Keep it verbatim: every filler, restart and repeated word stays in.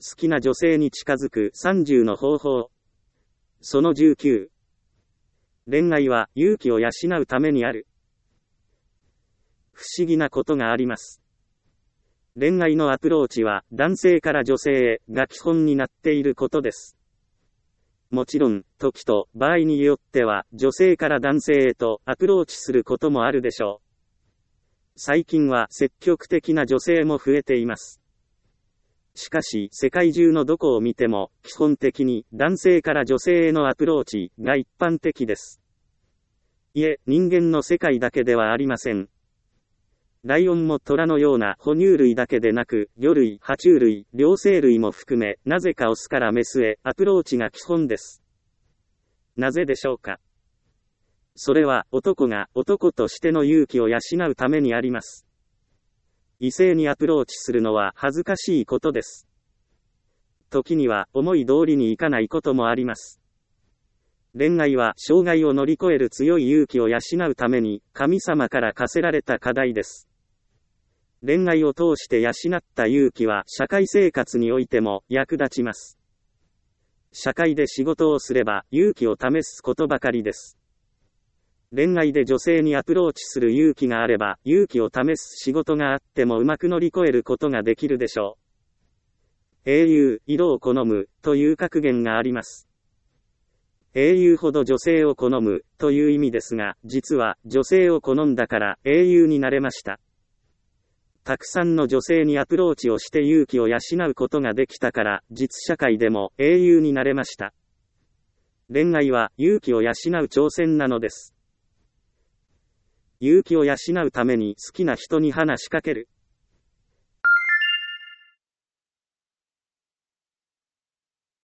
好きな女性に近づくさんじゅうの方法。そのじゅうきゅう。恋愛は勇気を養うためにある。不思議なことがあります。恋愛のアプローチは男性から女性へが基本になっていることです。もちろん、時と場合によっては女性から男性へとアプローチすることもあるでしょう。最近は積極的な女性も増えています。しかし、世界中のどこを見ても、基本的に男性から女性へのアプローチが一般的です。いえ、人間の世界だけではありません。ライオンも虎のような哺乳類だけでなく、魚類、爬虫類、両生類も含め、なぜかオスからメスへアプローチが基本です。なぜでしょうか。それは男が男としての勇気を養うためにあります。異性にアプローチするのは恥ずかしいことです。時には思い通りにいかないこともあります。恋愛は障害を乗り越える強い勇気を養うために神様から課せられた課題です。恋愛を通して養った勇気は社会生活においても役立ちます。社会で仕事をすれば勇気を試すことばかりです。恋愛で女性にアプローチする勇気があれば、勇気を試す仕事があってもうまく乗り越えることができるでしょう。英雄、色を好む、という格言があります。英雄ほど女性を好む、という意味ですが、実は、女性を好んだから、英雄になれました。たくさんの女性にアプローチをして勇気を養うことができたから、実社会でも英雄になれました。恋愛は勇気を養う挑戦なのです。勇気を養うために好きな人に話しかける。